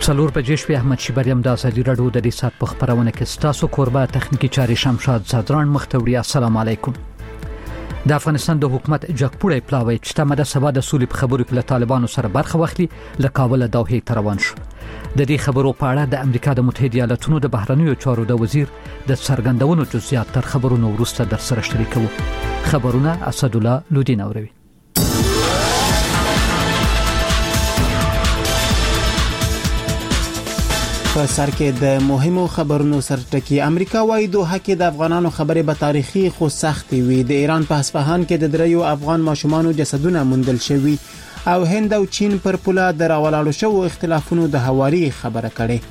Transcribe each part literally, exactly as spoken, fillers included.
څلور بجې شپې احمد شیبریم د ازادي راډیو د دې سات په خبرونه کې ستاسو قربا تخنیکی چاري شمشاد صدران مختوري. السلام علیکم. د افغانستان د حکومت جګپوړی پلاوی چې تمه د سبا د سولې په خبرو کې له طالبانو سره برخه واخلي له کابل دوحې ته روان شو. د دې خبرو په اړه د امریکا د متحده ایالاتونو د بهرنیو چارو د وزیر د څرګندونو جزئیات تر خبرونو وروسته در سره شریکو. خبرونه اسد الله لودین اوروي. په سر کې د مهمو خبرونو سرټکی. امریکا وايي دوحه کې د افغانانو خبرې به تاریخي خو سختي وي. د ایران په اصفهان کې د دریو افغان ماشومانو جسدونه موندل شوي او هند او چین پر پوله د راولاړو شوو اختلافونو د هواري خبره کړې.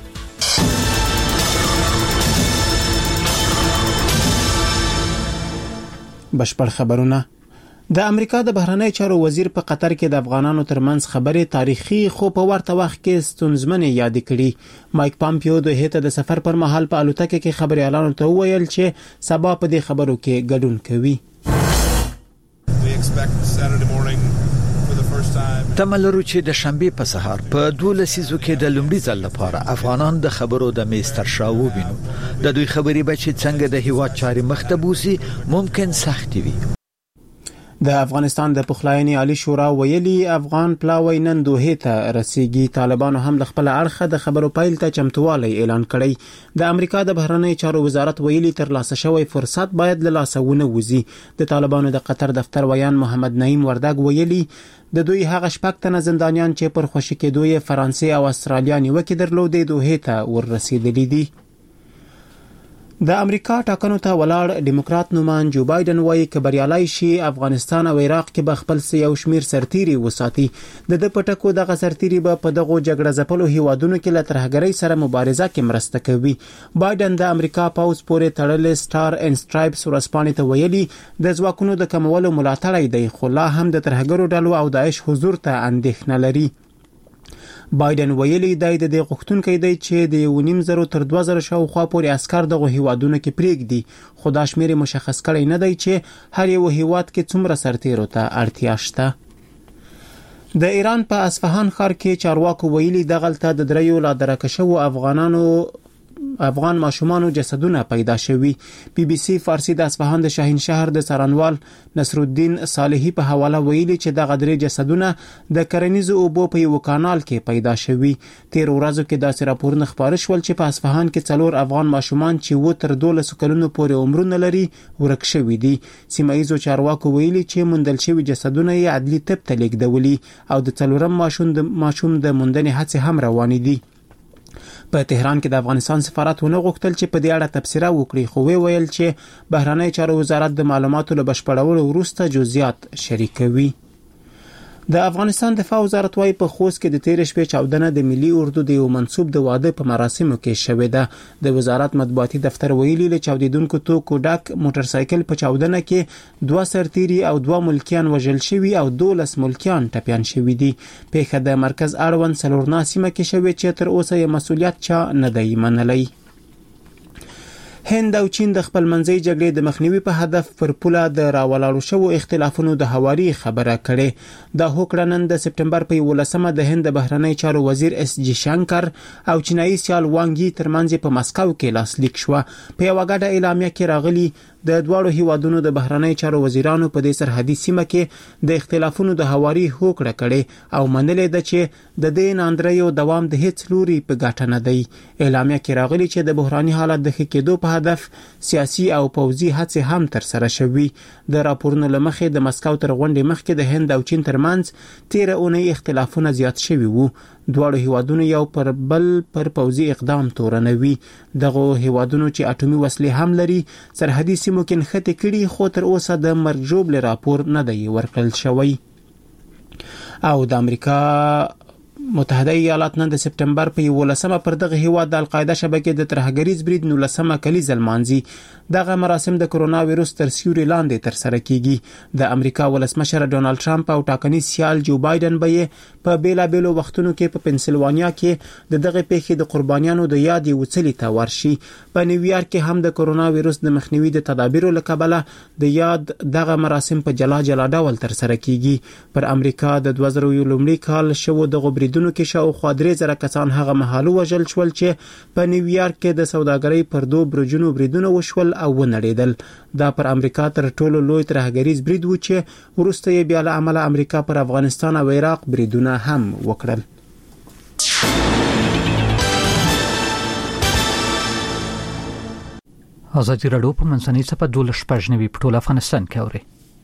بشپړ خبرونه. د امریکا د بهرنی چارو وزیر په قطر کې د افغانانو ترمنځ خبرې تاریخي خو په ورته وخت کې ستونزمنې یاد کړي. مایک پامپیو د هیته د سفر پر مهال په الوتکه کې خبريالانو ته وویل چې سبا په دې خبرو کې ګډون کوي. تملرو چې د شنبه په سهار په دولسیزو کې د لومړي ځل لپاره افغانان د خبرو د میستر شاو وینو. د دوی خبرې به چې څنګه د هیواد چاري مختبوسي ممکن سختي وي. د افغانستان د پخلاینې عالی شورا ویلي افغان پلاوی نن دوحې ته رسیدي. طالبانو هم د خپل اړخه د خبرو پایل ته چمتووالی اعلان کړی. د امریکا د بهرنی چارو وزارت ویلي تر لاسه شوی فرصت باید له لاسه ونه وځي. د طالبانو د قطر دفتر ویان محمد نعیم وردګ ویلي د دوی هغه شپږ تنه زندانیان چې پر خوشی کېدو یې فرانسې او استرالیا نیوکه درلودې دوحې ته ورسېدلي دي. د امریکا ټاکنو ته ولاړ ډیموکرات نومان جو بایدن وایي چې بریالي شي افغانستان او عراق کې به خپل یو شمیر سرتيري وساتي. د د پټکو دغه سرتيري به په دغه جګړه ځپلو هیوادونو کې له ترهګرۍ سره مبارزه کې مرسته کوي. بایدن د امریکا پاوز پورې تړلې سٹار اینڈ سټرایپس ورسپانې ته ویلي د ځواکونو د کمولو ملاتړ دی خو لا هم د ترهګرو ډلو او داعش حضور ته اندېښنه لري. بایدن ویلي دی د دې غوښتونکو دی چې د یو نیم زرو تر دوه زره شاوخوا پورې عسكر دغه هیوادونو کې پریږدي خو دا شمیر مشخص کړي نه دی چې هر یو هیواد کې څومره سرتیرو ته اړتیا شته. د ایران په اصفهان ښار کې چارواکو ویلي دغلته د دریو لا درکشو افغانانو افغان ماشومانو جسدونه پیدا شوي. بي بي سي فارسی د اصفهان د شاهین شهر د سرانوال نصر الدین صالحی په حواله ویلي چې د غدري جسدونه د کرنیزو اوبو په یو کانال کې پیدا شوي. تیر ورځو کې داسې راپورونه خبر شول چې په اصفهان کې څلور افغان ماشومان چې و تر دولس کلونو پورې عمرونه لري ورک شوي دي. سیمایي چارواکو ویلي چې موندل شوي جسدونه یې عدلي طب ته لیږدولي او د څلورم ماشوم د ماشوم د موندنې هڅې هم روانې دي. په تهران کې د افغانستان سفارت ونه غوښتل چې په دې اړه تبصره وکړي خو وی ویل چې بهرنی چارو وزارت د معلوماتو له بشپړولو وروسته جزئیات شریکوي. د افغانستان دفاع وزارت وايي په خوست کې د تیر شپې چاودنه د ملي اردو د یو منسوب د واده په مراسمو کې شوې ده. د وزارت مطبوعاتي دفتر ویلي له چاودیدونکو توکو ډک موټر سایکل په چاودنه کې دوه سرتيري او دوه ملکیان وژل شوي او دولس ملکیان ټپيان شوي دي. پیښه د مرکز اړوند سلورنا سیمه کې شوې چې تر اوسه یې مسؤلیت چا نه دی منلی. هند او چین د خپل منځي جګړې د مخنیوي په هدف پر پوله د راولاړو شوو اختلافونو د هواري خبره کړې. د هوکړه نن د سپټمبر په یولسمه د هند بهرنی چارو وزیر اس جی شنکر او چینایي سیال وانګ یي ترمنځ په مسکو کې لاسلیک شو. په یو غاډه اعلامیه کې راغلي د دواړو هیوادونو د بهرنی چارو وزیرانو په دې سرحدي سیمه کې د اختلافونو د هواري هوکړه کړې او منلې ده چې د دې ناندریو دوام د هیڅ لوري په ګټه نه دی. اعلامیه کې راغلي چې د بحراني حالت د ښه کېدو په هدف سیاسي او پوځي هڅې هم تر سره شوي. د راپورونو لمخې د مسکو تر غونډې مخکې د هند او چین ترمنځ تیر اونۍ اختلافونه زیات شوي وو. دواړو هیوادونو یو پر بل پر پوځي اقدام تورنوي. دغه هیوادونو چې اټومي وسلې هم لري سرحدي سیمو کې نښتې کړي خو تر اوسه د مرګ ژوبل راپور نه دی ورکړل شوی. او د امریکا متحده ایالات نن د سپټمبر په یولسمه پر دغه هیواد د القاعده شبکې د ترهګریز برید نولسمه کلیزه لمانځي. دغه مراسم د کرونا وایروس تر سیوري لاندې تر سره کیږي. د امریکا ولسمشر ډونالد ټرمپ او ټاکنیز سیال جو بایدن به په بیلابېلو وختونو کې په پنسلوانیا کې د دغه پیښې د قربانیانو د یاد وڅلي ته ورشي. په نیویارک کې هم د کرونا وایروس د مخنیوي د تدابیرو لکبله د یاد دغه مراسم په جلا جلا ډول تر سره کیږي. پر امریکا د دوه زره لومړي کال شوو د غبرید هیوادونو کې شاوخوا درې زره کسان هغه مهال وژل شول چې په نیویارک کې د سوداګرۍ پر دوه برجونو بریدونه وشول او ونړېدل. دا پر امریکا تر ټولو لوی ترهګریز برید و چې وروسته یې بیا له امله امریکا پر افغانستان او عراق بریدونه هم وکړل. ازادي راډیو په منځنۍ صفحه دولس شپږ نوي په ټول افغانستان کې اوري.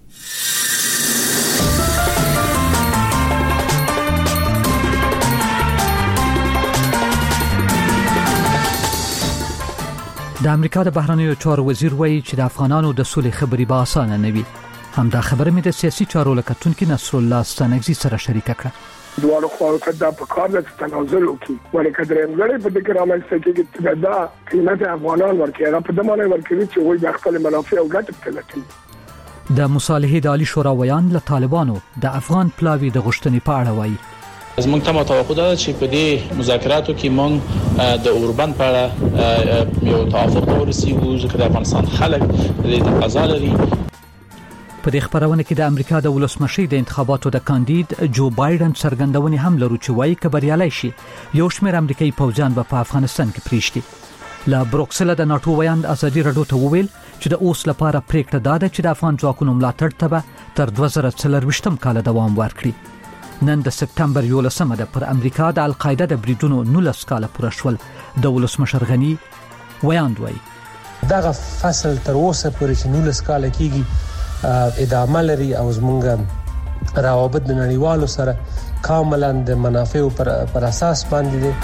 د امریکا د بهرنیو چارو وزیر وایي چې د افغانانو د سولې خبرې به اسانه نه وي. همدا خبره مې د سیاسي چارو لکتونکو نصر الله ستانکزي سره شریک کړه. دوه خواو ته د پکار د تنازل وکي ولې کډرې غړي په دې رامل څخه کې دا قیمت افغانان ورکړي هغه په دمانه ورکړي چې وایي د خپل منافع او ګټه تلټي. د مصالحې د عالی شورا ویان له طالبانو د افغان پلاوی د غشتنې په اړه وایي. زموږ ته توقع ده چې په دې مذاکراتو کې موږ د اوربند په اړه یو توافق ورسیږو چې د افغانستان خلک د تقاضا لري. په دې خبرونه کې د امریکا د ولسمشر د انتخاباتو د کاندید جو بایدن څرګندونې هم لري چې وايي کبریالای شي یو شمېر امریکایي پوځیان به په افغانستان کې پریشتي. لا بروکسل د ناتو ویان ازادي راډیو ته وویل چې د اوس لپاره پریکړه داده چې د افغان ځواکونو ملاتړ ته تر دوه زره څلرويشتم کال دوام ورکړي. نن د سپتمبر یولسمه ده پر امریکا د القاعده د بریدونو نولس کال پوره شول. د ولسمشر غنی ویان وایي دغه فصل تر اوسه پورې چې نولس کال کېږي ادامه لري او زمونږ روابط د نړیوالو سره کاملا د منافعو پر, پر اساس باندې دي.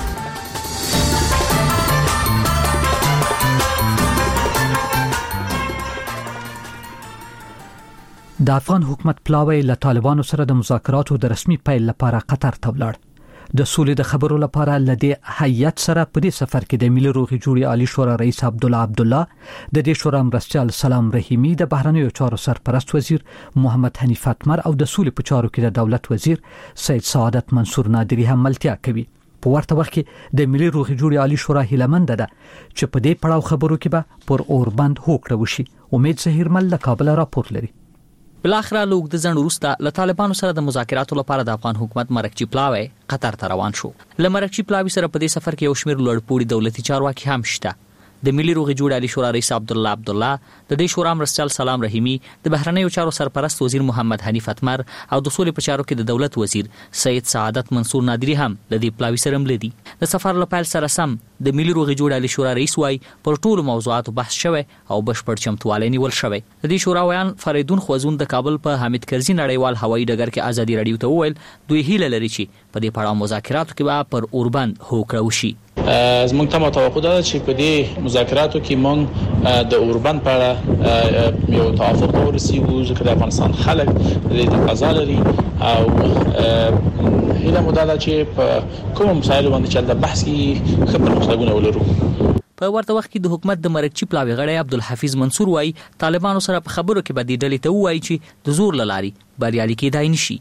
د افغان حکومت پلاوی له طالبانو سره د مذاکراتو د رسمي پیل لپاره قطر ته ولاړ. د سولې د خبرو لپاره لدی هیئت سره په دې سفر کې د ملي روغې جوړې عالی شورا رئیس عبد الله عبد الله، د دې شورا مرستیال سلام رحیمی، د بهرنیو چارو سرپرست وزیر محمد حنیف اتمر او د سولې په چارو کې د دولت وزیر سید سعادت منصور نادری هم ملتیا کوي. په ورته وخت کې د ملي روغې جوړې عالی شورا هیلمند ده چې په دې پړاو خبرو کې به پر اوربند هوکړه وشي. امید زهیرمل له کابل راپور لري. بلاخره لوګ د ځنډ وروسته له طالبانو سره د مذاکراتو لپاره د افغان حکومت مرکچی پلاوی قطر ته روان شو. له مرکچی پلاوی سره په دې سفر کې یو شمېر لوړپوړي دولتي چارواکي هم شته. د ملي روغې جوړې عالی شورا رئیس عبد الله عبد الله، د دې شورا مرستیال سلام رحیمی، د بهرنیو چارو سرپرست وزیر محمد حنیف اتمر او د سولې په چارو کې د دولت وزیر سید سعادت منصور نادری هم د دې پلاوی سره ملدي. د سفر لپاره سره سم د ملي روغې جوړې عالی شورا رئیس وايي پر ټولو موضوعاتو بحث شوی او بشپړ چمتوالی نیول شوی. د دې شورا ویان فریدون خوازون د کابل په حامد کرزي نړیوال هوایي ډګر کې ازادي راډیو ته وویل دوی هیله لري چې په دې پړاو مذاکراتو کې به پر اوربند هوکړه وشي. زموږ ته توقع ده چې په دې مذاکراتو کې موږ د اوربند په اړه یو توافق ورسیږو چې د افغانستان خلک د تقاضا لري او هیله مو ده چې په کوم مسایلو باندې چې د بحث کې خبرې مستګونه ولرو. په ورته وخت کې د حکومت د مرکچی پلاوی غړی عبدالحفیظ منصور وايي طالبانو سره په خبرو کې به د ډلې ته وایي چې د زور لاري بریالي کېدای نشي.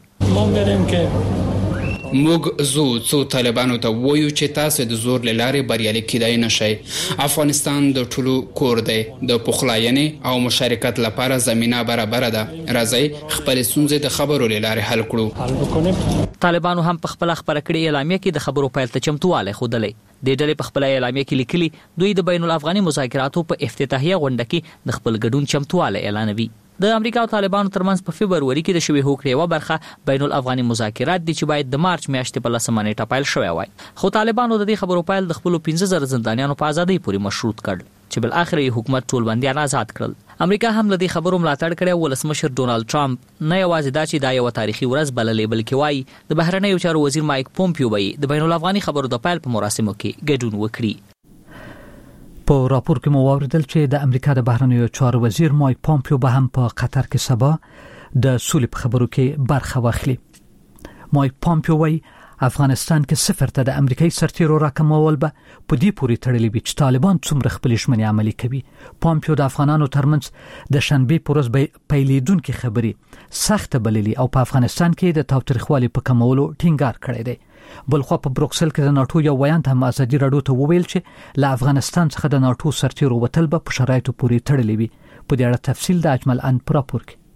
موږ زو څو طالبانو ته وایو چې تاسو د زور لارې بریالي کېدای نشئ. افغانستان د ټولو کور دی، د پخلاینې او مشارکت لپاره زمينه برابر ده. راځي خپل ستونزې د خبرو لارې حل کړو. طالبانو هم په خپل خبره کړې اعلامیه کې د خبرو پیل ته چمتواله خوده. د ډلې په خپل اعلامیه کې لیکلي دوی د بین الافغاني مذاکراتو په افتتاحیه غونډه کې د خپل ګډون چمتواله اعلانوي. د امریکا او طالبانو ترمنځ په فبروري کې د شوی هوکړې یو برخه بین الافغاني مذاکرات دي چې باید د مارچ میاشتې په لسمه نیټه پیل شوی وای. خو طالبانو د دې خبرو پیل د خپل پنځه زره زندانیانو په ازادۍ پورې مشروط کړ چې بل اخر یې حکومت ټول بندیان آزاد کړل. امریکا هم له دې خبرو ملاتړ کړی. ولسمشر ډونالد ټرمپ نه یوازې دا چې دا یو تاریخي ورځ بللې بلکې وایي د بهرنیو چارو وزیر مایک پومپیو به د بین الافغاني خبرو د پیل په مراسمو کې ګډون وکړي. په راپور کې مو واوریدل چې د امریکا د بهرنیو چارو وزیر مایک پومپیو به هم په قطر کې سبا د سولې په خبرو کې برخه واخلي. مایک پومپیو وايي افغانستان کې صفر ته د امریکایي سرتیرو راکمول به په دې پورې تړلې وي چې طالبان څومره خپل ژمنې عملي کوي. پومپیو د افغانانو ترمنځ د شنبې پر ورځ پیلېدونکې خبرې سخت بللي او په افغانستان کې د تاوتریخوالي په کمولو ټینګار کړی دی. بلخوا په بروکسل کې د ناتو یو ویان هم ازادي راډیو ته وویل چې له افغانستان څخه د ناتو سرتیرو وتل به په شرایطو پورې تړلې وي. په دې اړه تفصیل د اجمل ان پر راپور کې.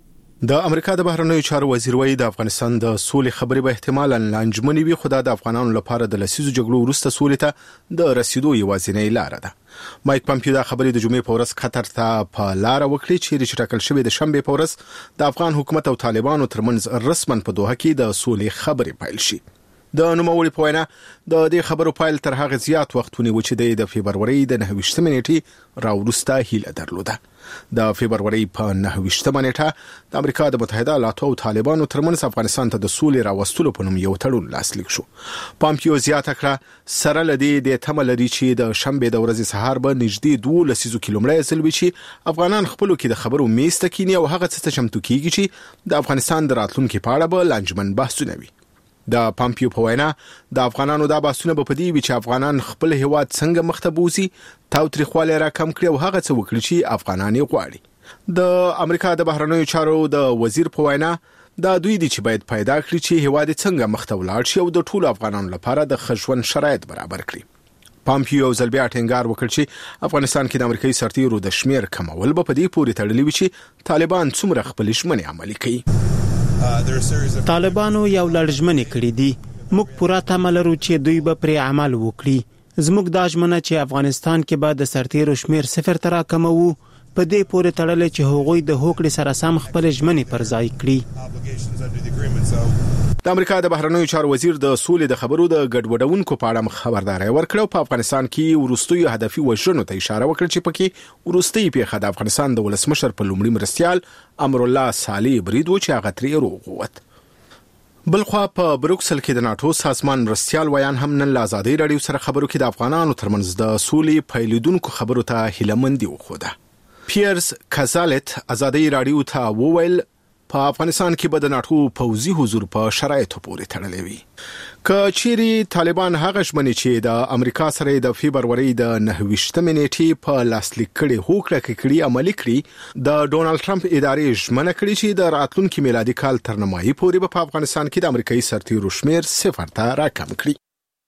د امریکا د بهرنیو چارو وزیر وایي د افغانستان د سولې خبرې به احتمالاً لانجمنې وي، خو د افغانانو لپاره د لسیزو جګړو وروسته سولې ته د رسیدو یوازینۍ لار ده. مایک پامپیو دا خبرې د جمعې په ورځ قطر ته په لار وکړې چې ټاکل شوی د شنبه په ورځ د افغان حکومت او طالبانو ترمنځ رسماً په دوحه کې د سولې خبرې پیل شي. د نوموړي په وینا د دې خبرو پیل تر هغه زیات وخت ونیو چې د فبروري د نهه ویشتمې نیټې راوروسته هیله درلوده. د فبروري په نهه ویشتمه نیټه د امریکا د متحده ایالاتو او طالبانو ترمنځ افغانستان ته د سولې راوستلو په نوم یو تړون لاسلیک شو. پامپیو زیاته کړه سره لدی د تمه لري چې د شنبه د ورځې سهار به نږدې دوه لسیزو کیلومتره ځل وي چې افغانان خپلو کې د خبرو میز ته کینی او هغه څه چمتو کیږي چې د افغانستان د راتلونکو په اړه به لانجمن بحثونه وي. د پامپیو په وینا د افغانانو د بحثونه په پدی وی چې افغانان خپل هیواد څنګه مخته بوزي، تاوتریخواله را کم کړي او هغه څه وکړي چې افغانان یې غواړي. د امریکا د بهرنیو چارو د وزیر په وینا دا دوی دي چې باید پیدا کړي چې هیواد څنګه مخته ولاړ شي او د ټولو افغانانو لپاره د خښون شرایط برابر کړي. پامپیو ځل بیا ټینګار وکړ چې افغانستان کې د امریکایي سرتیرو د شمیر کمول به په دې پورې تړلې وي چې طالبان څومره خپل ژمنې عملي کوي. طالبانو یو لړژمنې کړې دي، موږ پوره تمه لرو چې دوی به پر عمل وکړي. زموږ دا ژمنه چې افغانستان کې به د سرتیرو شمیر صفر تر راکمو په دې پورې تړلې چې هغوی د هوکړې سره سم خپل ژمنې پر ځای کړي. د امریکا د بهرنیو چارو وزیر د سولې د خبرو د ګډوډونکو په اړه خبرداري ورکړه. په افغانستان کې ورستیو هدفي وژنو ته اشاره وکړه چې پکې ورستي پیښه د افغانستان د ولسمشر په لومړي مرستيال امر الله صالح برید و چې هغه ترې روغوت. بلخوا په بروکسل کې د ناتو سازمان مرستيال ویان هم نن له ازادي رادیو سره خبرو کې د افغانانو ترمنځ د سولې پیلېدونکو خبرو ته هیلمندي وخوده. پیرس کازالت ازادي رادیو ته وویل په افغانستان کې به د ناتو پوځي حضور په شرایطو پورې تړلې وي. که چیرې طالبان هغه ژمنې چې د امریکا سره د فبروري د نهه ویشتمې نیټې په لاسلیک کړي هوکړه کړي عملي کړي، د ډونالد ټرمپ ادارې ژمنه کړې چې د راتلونکي میلادي کال تر نیمایي پورې په افغانستان کې د امریکایي سرتیرو شمیر صفر ته راکم کړي.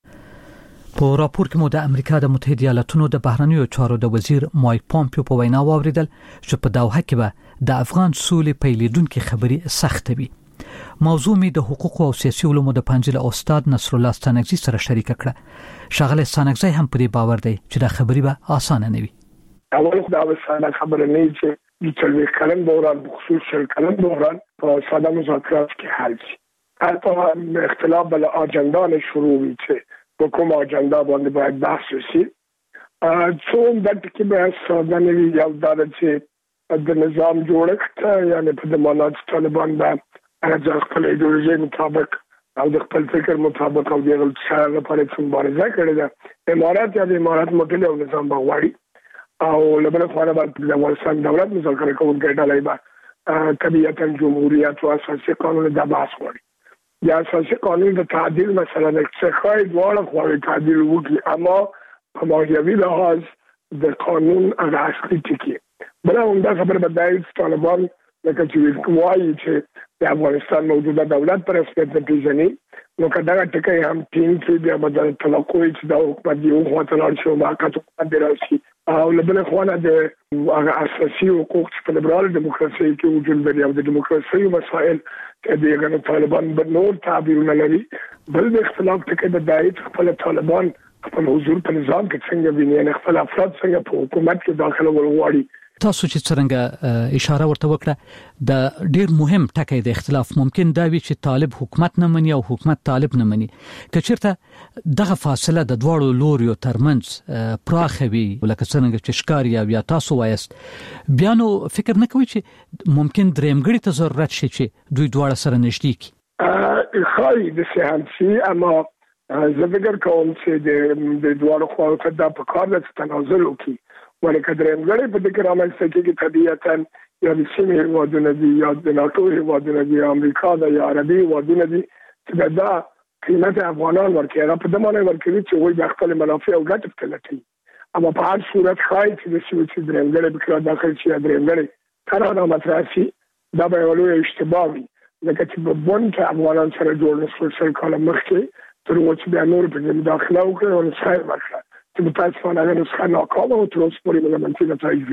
په راپور کې مو د امریکا د متحده ایالاتونو د بهرنیو چارو د وزیر مایک پامپیو په وینا واوریدل چې په دوحه کې به د افغان سولې پیلېدونکو خبرې سخت وي. موضوع می د حقوق او سیاسي علومو د پنځل استاد نصر الله ستانکزی سره شریک کړه. شغله ستانکزی هم په دې باور دی چې دا خبرې به اسانه نه وي. اول خو دا وسانه خبره نه چې د څلوي کلن دوران بخصوص شل کلن دوران په ساده مذاکرات کې حل شي. حتی اختلاف بل اجندا نه شروع وي چې په کومه اجندا باندې باید بحث وشي. څو د ټکی به ساده نه وي یو دا چې د نظام جوړښت یعنی په ضمانت طالبان به د خپل ایدئولوژي مطابق او د خپل فکر مطابق او د غلطۍ لپاره څنګه مبارزه کړې ده. امارات یا د امارات مدل او نظام بغواړي او لبنان خو د افغانستان دولت مذاکره کوونکی ډله به طبيعتا جمهوریت او اساسي قانون د بحث غواړي. یا اساسي قانون د تعدیل مثلا څخه دواړه خو تعدیل وکړي، اما په ماهیوي لحاظ د قانون هغه اصلي ټکی بل هم دا خبره بدایي طالبان لکه چې وایي چې د افغانستان موجوده دولت پر رسمیت نه پیژني، نو کدا ټکی هم ټیم کې بیا بدل توقع چې دا حکومت دی او ته لاړ شي او حکومت حکومت راشي او لبنان خو نه د اساسي حقوق په لیبرال دیموکراسي کې وجود لري او د دیموکراسي مسائل د غنو طالبان په نور تعبیرونه لري. بل د اختلاف ټکی د دایت خپل طالبان خپل حضور په نظام کې څنګه ویني، نه خپل افراد څنګه په حکومت کې داخله ولغواړي. تاسو چې څنګه اشاره ورته وکړه د ډیر مهم ټکی د اختلاف ممکن دا وي چې طالب حکومت نه مني او حکومت طالب نه مني. که چیرته دغه فاصله د دواړو لوریو ترمنځ پراخوي لکه څنګه چې ښکاري او یا تاسو وایست، بیا نو فکر نه کوي چې ممکن درېمګړي ته ضرورت شي چې دوی دواړه سره نږدې کړي. خای د سیاسي اما زه فکر کوم چې د دواړو خواو ته دا په کار د تنازل وکړي، ولکه درېمګړي په دې کې رامنځته کېږي طبیعتاً یا د سیمې هېوادونه دي یا د ناټو هېوادونه دي یا امریکا ده یا عربي هېوادونه دي چې دا قیمت افغانان ورکوي، هغه په دې معنی ورکوي چې هغوی د خپل منافع او ګټې په لټوي. اما په هر صورت ښایي چې د سیمې چې درېمګړی پکې راداخل شي یا درېمګړی کار رامطرح شي، دا به یوه لویه اشتباه وي، ځکه چې په بن کې افغانان سره جوړ نه شول سل کاله مخکې تر هغو چې بیا نور پکې مداخله وکړي او نسخه یې ورکړه چې متاسفانه هغه نسخه ناکامه او تر اوسه پورې منفي نتایج وي.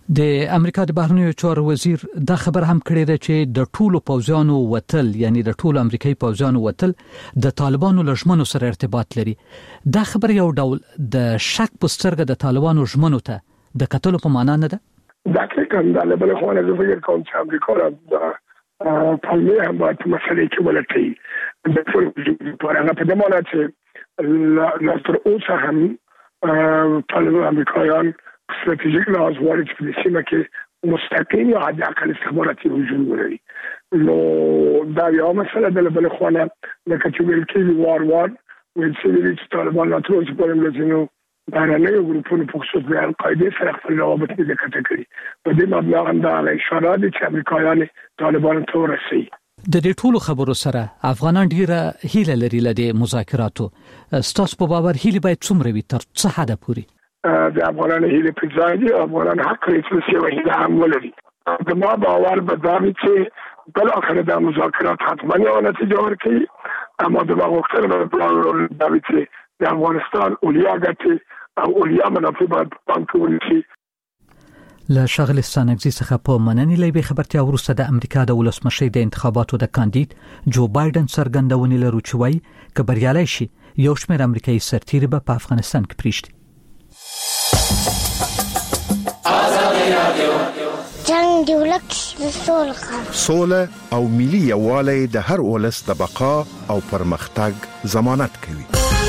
د امریکا د بهرنیو چارو وزیر دا خبر هم کړی دی چې د ټولو پوځیانو وتل یعنی د ټولو امریکایي پوځیانو وتل د طالبانو لژمنو سره ارتباط لري. دا خبر یو ډول د شک په سترګه د طالبانو ژمنو ته د قتل په معنا نه ده. دا کې کوم د بل خو نه فکر کوم چې امریکا د طالبان هم باید مسلې کې ولټي د ټول په اړه په دمانه چې لا تر اوسه هم طالبان امریکایان استراتیژیک لحاظ غواړي چې په سیمه کې مستقیم یا حد اقل استخباراتي هجوم ولري. نو دا یو مسله ده بل خو نه لکه چې ویل کېږي وار وار ویل کېږي چې طالبان لا تر اوسه پورې لزینو بهرنیو ګروپونو په خصوص د القاعده سره خپل روابط نه کټه کړي. په دې مبنا هم دا اشاره ده چې امریکایان طالبان ته ورسي. د دې ټولو خبرو سره افغانان ډیره هیله لري لدې مذاکراتو. ستاسو په باور هیله باید څومره وي تر څه حد پورې؟ د افغانانو هیله په ځای دي. افغانان حق لري چې یو هیله هم ولري. د ما باور به دا وي چې بل اخر د مذاکرات حتما یو نتیجه ورکړي. اما د ما غوښتنه به دا وي چې د افغانستان اولیا ګټي او اولیا منافع باید پام کې ونیسي. له شغل ستانګزي څخه په مننې لوي خبرتیا ورسته د امریکا د ولسمشر د انتخاباتو د کاندید جو بایدن څرګندونې لري چې وايي ک بریالي شي یو شمېر امریکایي سرتیري به په افغانستان کې پریږدي. جنگ دی ولکه سوله سوله او ملي یووالی د هر ولس د بقا او پرمختګ ضمانت کوي.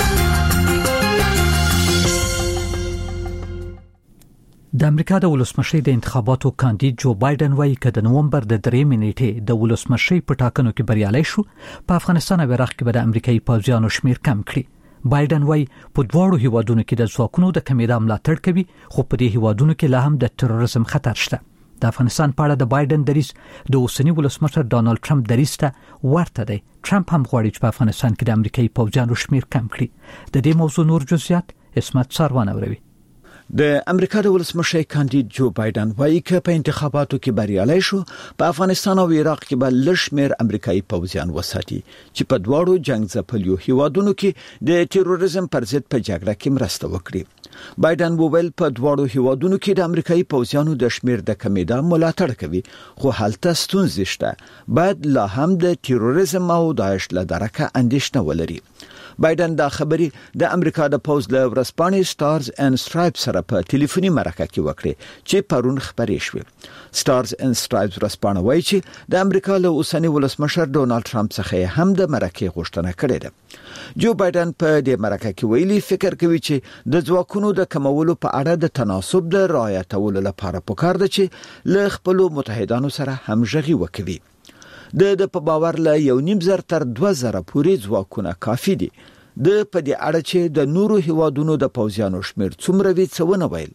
د امریکا د ولسمشر د انتخاباتو کاندید جو بایدن وايي چې د نومبر د درې نیټې د ولسمشر په ټاکنو کې بریالي شو په افغانستان او عراق کې به د امریکایي پوځیانو شمیر کم کړي. بایدن وايي په دواړو هیوادونو کې د ځواکونو د کمیدا ملاتړ کوي خو په دې هیوادونو کې لا هم د تروریزم خطر شته. د افغانستان په اړه د بایدن دریس د اوسنی ولسمشر ډانلډ ټرمپ دریس ته ورته دی. ټرمپ هم غواړي چې په افغانستان کې د امریکایي پوځیانو شمیر کم کړي. د دې موضوع نور جزئیات اسمت ساروان اوروي. د امریکا د ولسمشر کاندید جو بایدن وايي چې په انتخاباتو کې بریالي شو په افغانستان او عراق کې به لشمیر امریکایي پوځیان وساتي چې په دواړو جنگ ځپلیو هیوادونو کې د تروریزم پر ضد په جګړه کې مرسته وکړي. بایدن وویل په دواړو هیوادونو کې د امریکایي پوځیانو د شمیر د کمیدا ملاتړ کوي خو هلته ستونزې شته. باید لا هم د تروریزم او داعش له درکه اندېښنه ولري. بایدن دا خبري د امریکا د پوز له ورسپانې سټارز اند سټرایپس سره په ټلیفوني مرکه کې وکړي چې پرون خبرې شوې. سټارز اند سټرایپس ورسپانه وایي چې د امریکا له اوسنی ولسمشر ډونالد ټرمپ څخه هم د مرکه غوښتنه کړې ده. جو بایدن په دې مرکه کې ویلي فکر کوي چې د ځواکونو د کمولو په اړه د تناسب د رعایتولو لپاره پکار ده چې له خپل متحدانو سره همغږي وکړي. د د په باور له یو نیم زر تر دوه زره پورې ځواکونه کافي دي. د په دې اړه چې د نورو هیوادونو د پوځیانو شمیر څومره وي څه ونه ویل.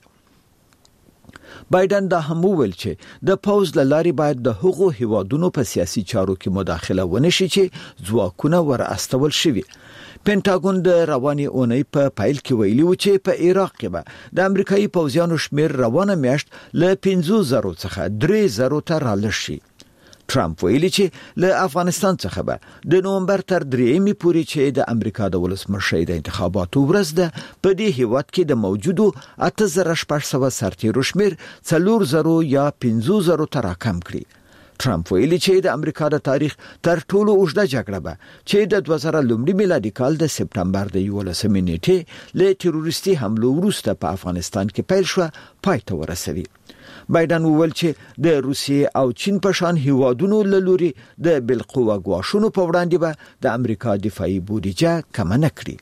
بایدن دا هم وویل چې د پوز لاري باید د هغو هیوادونو په سیاسي چارو کې مداخله ونشي چې ځواکونه ور استول شوي. پینټاګون د رواني اونۍ په پایل کې ویلي و چې په عراق کې به د امریکایي پوځیانو شمیر روانه میاشت له پنځه زره څخه درې زره ته رالشي. ټرمپ ویلي چې له افغانستان څخه به د نومبر تر درېمې پورې چې د امریکا د ولسمشر د انتخاباتو ورځ ده په دې هیواد کې د موجودو اته زره شپږ سوه سرتیرو شمیر څلور زره یا پنځه زره ته راکم کړي. ټرمپ ویلي چې د امریکا د تاریخ تر ټولو اوږده جګړه به چې د دوه زره لومړي میلادي کال د سپټمبر د یولسمې نیټې له تروریستي حملو وروسته په افغانستان کې پیل شو پای ته ورسوي. بایدن وویل چې د روسیې او چین په شان هیوادونو له لوري د بالقوه ګواښونو په وړاندې به د امریکا دفاعي بودیجه کم نه کړي.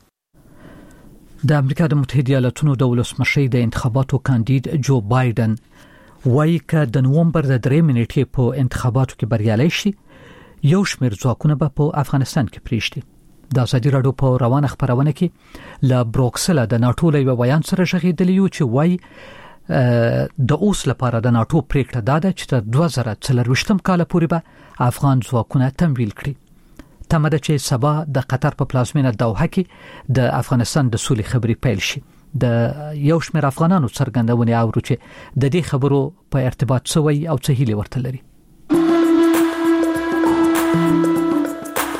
د امریکا د متحده ایالاتونو د ولسمشر د انتخاباتو کاندید جو بایدن وايي چې د نومبر د درې نیټې په انتخاباتو کې بریالي شي یو شمېر ځواکونه به په افغانستان کې پریږدي. د ازادي راډیو په روانه خبرونه کې له بروکسل د ناټو له بیان سره شغېدلی یو چې وايي د اوس لپاره د ناټو پریکړه داده چې تر دوه زره څلرویشتم کال پورې به افغان ځواکونه تمویل کړي. تمه ده چې سبا د قطر په پلازمینه دوحه کې د افغانستان د سولې خبرې پیل شي. د یو شمېر افغانانو څرګندونې اورو چې د دې خبرو په ارتباط څه وایي او څه هیلې ورته لري.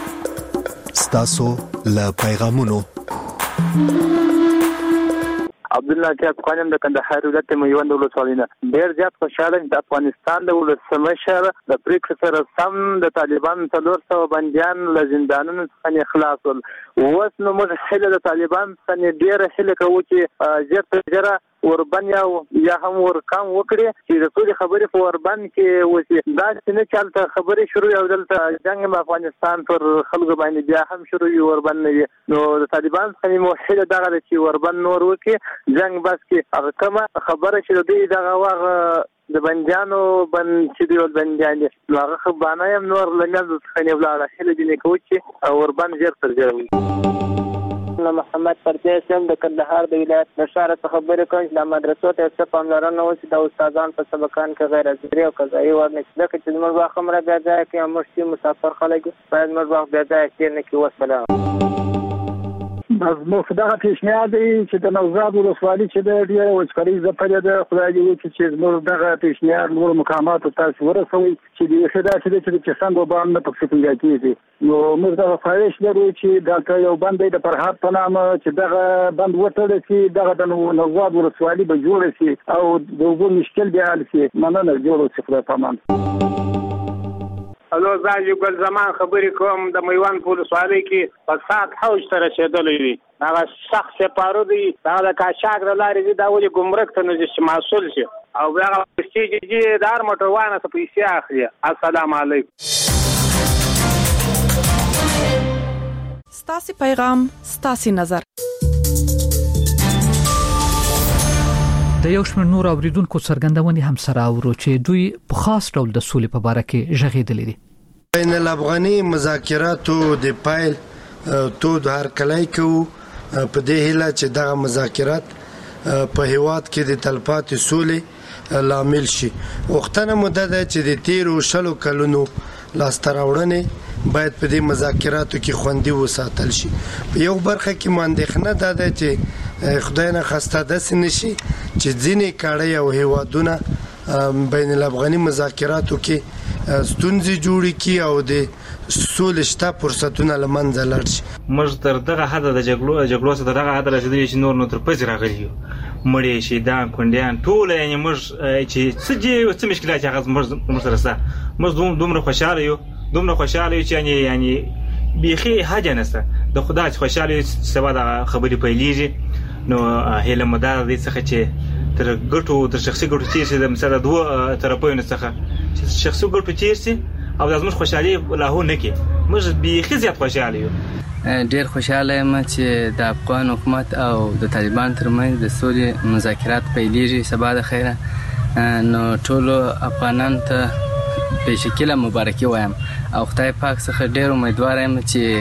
ستاسو له پیغامونو عبدالله کې افغانم د کندهار ولایت میوند ولسوالۍ نه ډېر زیات خوشاله یم چې افغانستان د ولسمشر د پریکړې سره سم د طالبان څلور سوه بندیان له زندانونو څخه خلاص ول. اوس نو موږ هیله د طالبان څخه ډېره هیله کوو چې ژر تر ژره اوربند یا هم ورکام وکړي چې د ټولې خبرې په اوربند کې وشي. دا چې نه چې هلته خبرې شروع او دلته جنګ په افغانستان پر خلکو باندې بیا هم شروع وي اوربند نه وي. نو د طالبان څخه مو هیله دغه ده چې اوربند نور وکړي جنګ بس کې هغه کومه خبره چې د دوی دغه وغه د بندیانو بند چې دی ول بندیان دي نو هغه خبانه هم نور لنیز څخه نه ولاړه هیله دې نه کوي چې اوربند ژر تر ژره وي. محمد پردیس هم د کندهار د ولایت د ښار څخه خبرې کوم چې د مدرسو ته څه پاملرنه وشي د استادان په سبقان کې غیر حاضري او قضایي ورنه ځکه چې زموږ وخت هم را بیا ځای کې موږ چې مسافر خلک باید موږ وخت بیا ځای کې نه کې وسلام. زموږ دغه پیشنهاد دی چې د نوزاد ولسوالي چې د ډېره وچکالي ځپلې ده خدای دې وکړي چې زموږ دغه پیشنهاد نورو مقاماتو تاسو ورسوئ چې بیخي داسې دی چې د څنګ وبام نه پکې پیدا کېږي. نو موږ دغه خواهش لرو چې دلته یو بند دی د فرهاد په نامه چې دغه بند وتړل شي دغه د نوزاد ولسوالي به جوړه شي او د اوبو مشکل بیا حل شي. مننه جوړ شي خدای پامان. الو زاجي ګل زمان خبرې کوم د میوان په ولسوالۍ کې فساد حوج ته رسېدلی دی. هغه شخص سپارو دی هغه د کاشاک د لارې دی دا ولې ګمرک ته نه ځي چې مسؤل شي او بیا هغه سی جي جي د هر موټروانه څخه پیسې اخلي. السلام علیکم. ستاسې پیغام ستاسې نظر. د یو شمېر نور اوریدونکو څرګندونې هم سره اورو چې دوی په خاص ډول د سولې په باره کې ژغېدلي دي. بین الافغاني مذاکراتو د پایل تود هرکلی کوو په دې هیله چې دغه مذاکرات په هیواد کې د تلپاتې سولې لامل شي. وختونه موده ده چې د تیرو شلو کلونو لاسته راوړنې باید په دې مذاکراتو کې خوندي وساتل شي. په یو برخه کې مو اندېښنه دا ده چې خدای نه خواسته داسې نشي چې ځینې کاڼي او هیوادونه بین الافغاني مذاکراتو کې ستونزې جوړې کړي او د سولې شته فرصتونه له منځه لاړ شي. موږ تر دغه حده د جګړو جګړو څخه دغه حده رسېدلي چې نور نو تر پزې راغلي یو مړې شهیدان کونډیان ټول یعنې موږ چې څه دي څه مشکلات هغه موږ سره شته. موږ دومره خوشحاله یو دومره خوشحاله یو چې یعنې یعنې بیخي حاجه نشته د خدای چې خوشحاله یو سبا دغه خبرې پیلېږي. نو هیله مو دا دی څخه چې تر ګټو تر شخصي ګټو تېر شي د مثلا دوه طرفونو څخه چې شخصي ګټو تېر شي او د زموږ خوشحالي لاهو نه کې موږ بیخي زیات خوشحاله یو. ډېر خوشحاله یم چې د افغان حکومت او د طالبان ترمنځ د سولې مذاکرات پیلېږي سبا د خیره. نو ټولو افغانانو ته بېشکله مبارکي وایم او خدای پاک څخه ډېر امیدواره یم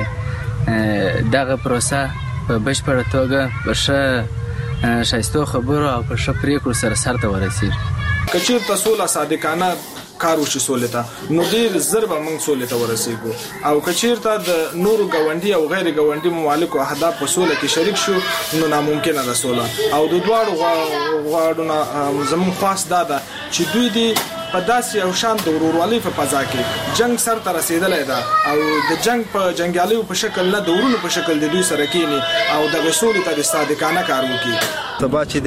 چې دغه پروسه په بشپړه توګه په ښه ښایستو خبرو او په ښه پرېکړو سره سر ته ورسېږي. که چېرته سوله صادقانه کار وشي سولې ته نو ډېر زر به موږ سولې ته ورسېږو او که چېرته د نورو ګاونډي او غیر ګاونډي ممالکو اهداف په سوله کې شریک شو نو ناممکنه ده سوله. او د دواړو غواړو نه زموږ خواست دا ده چې دوی دې په داسې او شان د ورورولۍ په فضا کې جنگ سر ته رسېدلی ده او د جنگ په جنګیالیو په شکل نه د ورونو په شکل د دوی سره کېني او دغه سولې ته د صادقانه کار وکړي. سبا چې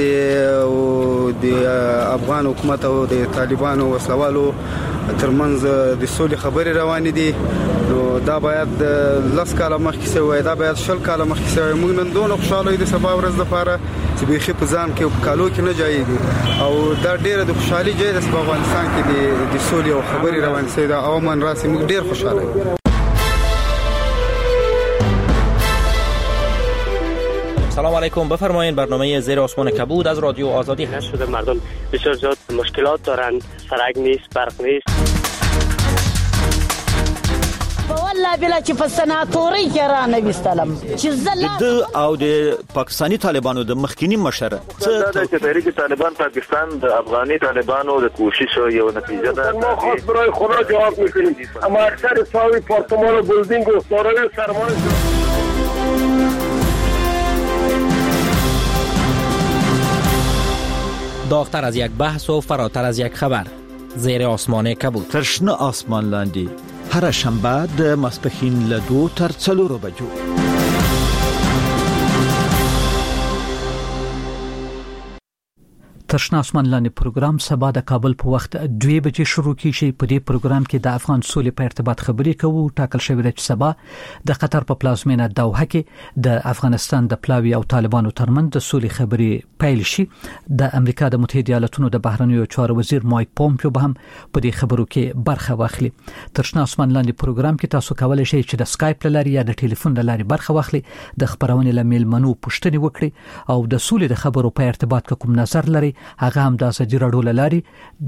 د د افغان حکومت او د طالبانو وسلوالو ترمنځ د سولې خبرې روانې دي نو دا باید لس کاله مخکې شوی دا باید شل کاله مخکې شوی. موږ نن دونه خوشحاله یو د سبا ورځ لپاره چې بیخي په ځان کې او په کالو کې نه جایږي او دا ډېره د خوشحالي ځای ده په افغانستان کې د سولې او خبرې روانې شوې ده او من راسي موږ ډېر خوشحاله یو. سلام علیکم. بفرمایید برنامه زیر آسمان کبود از رادیو آزادی هست. شده مردم بسیار زیاد مشکلات دارند سرک نیست برق نیست. والله بلا چې په سناتوري کې را نه وستلم چې زله د او د پاکستانی طالبانو د مخکینی مشر څه د تحریک طالبان پاکستان د افغاني طالبانو د کوشش یو نتیجه ده. ما خاص برای خدا جواب میکنیم اما اکثر ساوی پارتمان و بلدینگ و سارای سرمایه داغتر از یک بحث و فراتر از یک خبر زیر آسمان کبود. ترشنه آسمان لاندی هر شنبه د ماسپښین له دو تر څلورو بجو. ترشنا اسمان لاندې پروګرام سبا د کابل په وخت دوه بجې شروع کیږي. په دې پروګرام کې د افغان سولې په ارتباط خبرې کوو. ټاکل شوی دی چې سبا د قطر په پلازمینه دوحه کې د افغانستان د پلاوی او طالبانو ترمنځ د سولې خبرې پیل شي. د امریکا د متحده ایالاتونو د بهرنیو چارو وزیر مایک پومپیو به هم په دې خبرو کې برخه واخلي. ترشنا اسمان لاندې پروګرام کې تاسو کولای شئ چې د سکایپ لاري یا د ټلیفون لاري برخه واخلي، د خبرونې لمیل منو پوښتنه وکړي او د سولې د خبرو په ارتباط کوم نظر لري هغه هم د ازادي راډیو لاري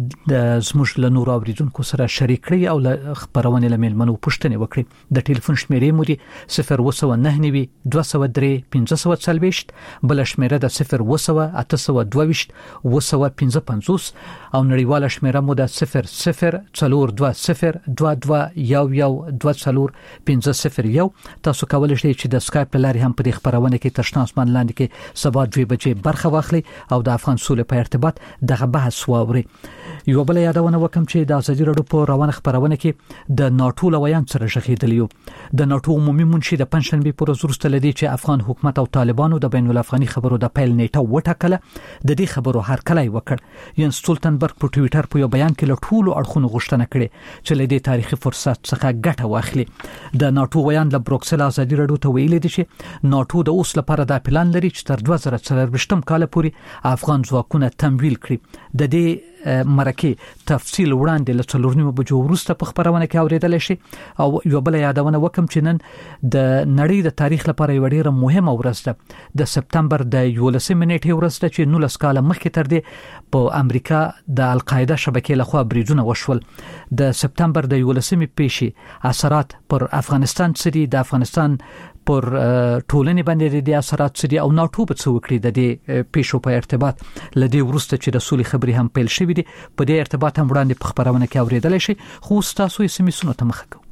د زموږ له نورو اوریدونکو سره شریک کړئ او له خبرونې لمیل منو پوښتنه وکړي. د ټلیفون شمیرې مو دي صفر اووه نهه نوي دوه سوه درې پنځه سوه څلوېښت، بل شمیره د صفر اووه اته سوه دوه ویشت اووه سوه پنځه پنځوس او نړیواله شمیره مو د صفر صفر څلور دوه صفر دوه دوه یو یو دوه څلور پنځه صفر یو. تاسو کولای شئ چې د سکایپ لاري هم په دې خبرونه کې ترشنا اسمان لاندې کې سبا دوه بجې برخه واخلي او د افغان سولې په ارتباط دغه بحث واوري. یو بل یادونه وکم چې د ازادي راډیو په روانه خبرونه کې د ناټو لویان سره شخېدلیو. د ناټو عمومي منشي د پنځشنبه پر ورځ وروسته لدی چې افغان حکومت او طالبانو د بین الافغاني خبرو د پیل نیټه وټاکله. د دې خبرو هرکلی وکړ. ینس سټولټنبرګ په ټوئیټر په یو بیان کې له ټولو اړخونو غوښتنه کړې چې له دې تاریخي فرصت څخه ګټه واخلي. د ناټو ویان له بروکسل ازادي راډیو ته ویلي دي چې ناټو د اوس لپاره د پلان لري چې تر دوه زره څلوېښتم کال پورې افغان ځواکونه تمویل کړي. د دې مرکه تفصیل وړاندې له څلورنیمو بجو وروسته په خبرونه کې اوریدل شي. او یو بل یادونه وکم چې نن د نړۍ د تاریخ لپاره یو ډیره مهمه ورځ ده. د سپتمبر د یولسمې نیټې ورځ ده چې نولس کاله مخکې تر دې په امریکا د القاعده شبکې لخوا بریدونه وشول. د سپتمبر د یولسمې پیښې اثرات پر افغانستان سری د افغانستان پر ټولنې باندې د اثرات سری او ناټو په څو کړی د دې پیښو په ارتباط لدی ورسته چې د سولې خبرې هم پیل شوې دي. په دې ارتباط هم وړاندې په خبرونه کې اوریدل شي. خو تاسو یې سمې ته مخه کو.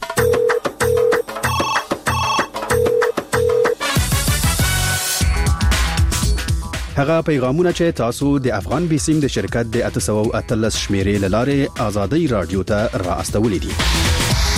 هغه پیغامونه چې تاسو د افغان بیسیم د شرکت د اته سوه او اتلس شمیرې لاره ازادي رادیو ته را استولې دي.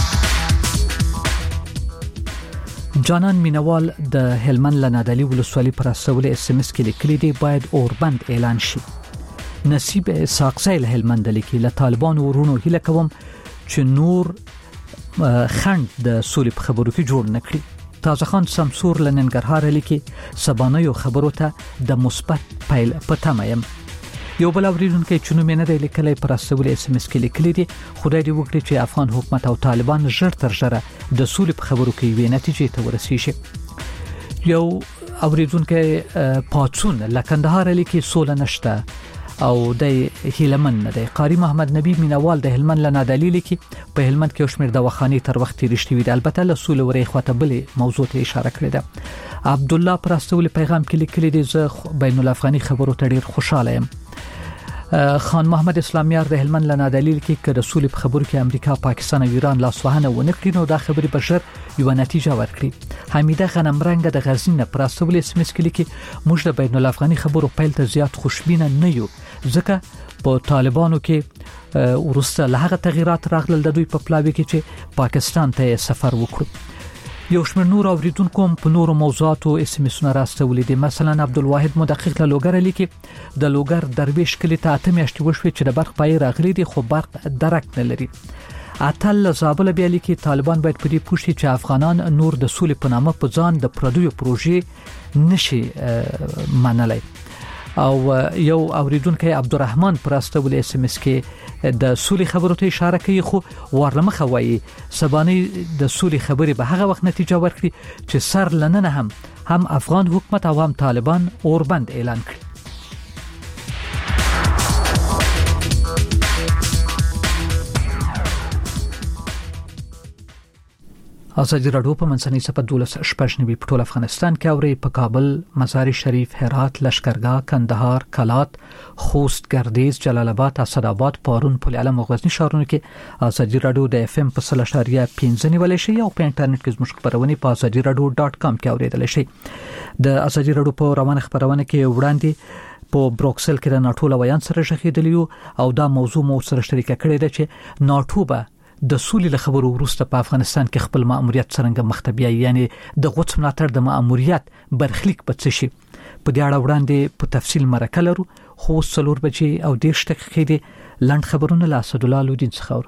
جانان مینوال د هلمند لنادلی ولسوالۍ پر استولې اس ام اس کې لیکلي دی باید اوربند اعلان شي. نصیب ساقزیل هلمند لیکي له طالبان ورونو هیله کوم چې نور خند د سولې په خبرو کې جوړ نکړي. تازه خان سمسور لننګرهار لیکي سبانیو خبرو ته د مثبت پیل په تمه يم. یو بل اوریدونکو چې نو مینه د لیکلای پر استولې اس ام اس کې لیکلي دي خدای دې وکړي چې افغان حکومت او طالبان ژر تر ژره د سولې په خبرو کې وي نتیجې ته ورسیږي. یو اوریدونکو پاتون لکندهار لیکي سول نشته او د هلمند نه دی. قاری محمد نبی مینوال د هلمند لنادلی لیکي په هلمند کې شمیر د وخانی تر وخت رښتوي د البته له سول ورې خواته بلې موضوع ته اشاره کړې ده. عبد الله پر استولې پیغام کې لیکلي دی زه بین الافغاني خبرو ته ډیر خوشاله یم. خان محمد اسلامیار د هلمند لنادلی کې کړه سولې په خبرو کې امریکا پاکستان او ایران لاسوهنه ونه کړی نو دا خبرې بشر یو نتیجه ورکړي. حمیده غنمرنګ د غزنین پر استولې اس ام اس کې لیکي موږ د بین الافغاني خبرو پیل ته زیات خوشبینه نه یو ځکه په طالبانو کې ورسته له هغه تغیرات راغلل د دوی په پلاوي کې چې پاکستان ته سفر وکړ. یو شمېر نور اوریدونکو په نورو موضوعاتو اس ام اسونه راستولې دي. مثلا عبدالواحد مدقق له لوګر لیکي د لوګر درویش کلی ته اته میاشتې وشوي چې د برق پای راغلي دي خو برق درک نه لري. اتل زابل بیا لیکي طالبان باید په دې پوښتنه چې افغانان نور د سولې په نامه په ځان د پردیو پروژې نشي منلای. او یو اوریدونکو عبدالرحمن پر استولې اس ام اس کې د سولې خبرو ته اشاره کوي خو ورلمخه وایي سبانه د سولې خبرې به هغه وخت نتیجه ورکړي چې سر لننه هم هم افغان حکومت او هم طالبان اوربند اعلان کړي. ازادي راډیو په منځنۍ صفه دولس شپږ په ټول افغانستان کې اوري په کابل، مزار شریف، هرات، لشکرګاه، کندهار، کلات، خوست، ګردیز، جلال آباد، اسداباد، پارون، پل علم او غزنی ښارونو کې ازادي راډیو د اف ام په سل اشاریه پنځه نیول شي او په انټرنیټ کې زموږ خبرونه په ازادي راډیو ډاټ کام کې اوریدل شي. د ازادي راډیو په روانه خبرونه کې وړاندې په بروکسل کې د ناټو لویان سره شخېدلیو او دا موضوع مو سره شریک کړی دی چې ناټو به د سولې له خبرو وروسته په افغانستان کې خپل مأموریت څنګه مختبیه یعنی د غوڅ ملاتړ د مأموریت برخلیک په څه شي په دې اړه وړاندې په تفصیل مرکه لرو خو څلور بجې او دېرش دقیقې دي. لنډ خبرونه له اسدالله لودین څخه.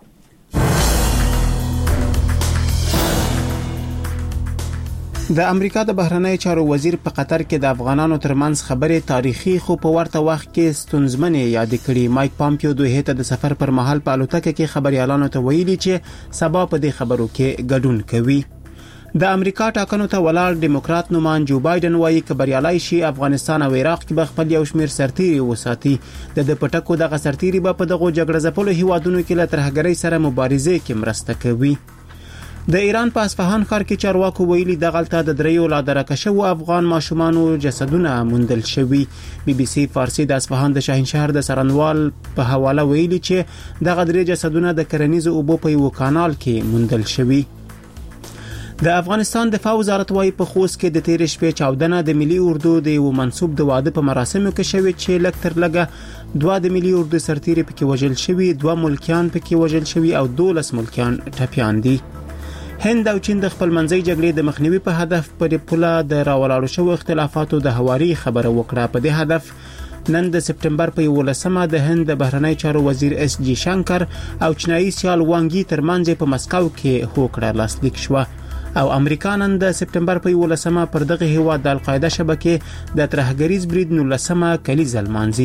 د امریکا د بهرنی چارو وزیر په قطر کې د افغانانو ترمنځ خبرې تاریخي خو په ورته وخت کې ستونزمنې یاد کړې. مایک پامپیو دوی ته د سفر پر مهال په الوتکه کې خبريالانو ته ویلي چې سبا په دې خبرو کې ګډون کوي. د امریکا ټاکنو ته ولاړ دیموکرات نومان جو بایدن وایي چې بریالي شي افغانستان او عراق کې به خپل یو شمېر سرتیري وساتي. د د پټکو دغه سرتیري به په دغه جګړه ځپلو هیوادونو کې له ترهګرۍ سره مبارزه کې مرسته کوي. د ایران په اصفهان ښار کې چارواکو ویلي د غلطه د دریو لا درکه شو افغان ماشومانو جسدونه موندل شوي. بي بي سي فارسي د اصفهان د شاهین شهر د سرنوال په حواله ویلي چې دغه درې جسدونه د کرنیزو اوبو په یو کانال کې موندل شوي. د افغانستان دفاع وزارت وايي په خوست کې د تیر شپې چاودنه د ملي اردو د یو منسوب د واده په مراسمو کې شوې چې لکتر لګه دوه د ملي اردو سرتیري پکې وژل شوي، دوه ملکیان پکې وژل شوي او دولس ملکیان ټپیان دي. هند او چین د خپل منځي جګړې د مخنیوي په هدف پر پوله د راولاړو شو اختلافاتو د هواري خبره وکړه. په دې هدف نن د سپټمبر په یولسمه د هند د بهرنی چارو وزیر اس جی شنکر او چینایي سیال وانګي ترمنځ په مسکو کې هوکړه لاسلیک شوه. او امریکا نن د سپټمبر په یولسمه پر دغه هیواد د القاعده شبکې د ترهګریز برید نولسمه کلیزه لمانځي.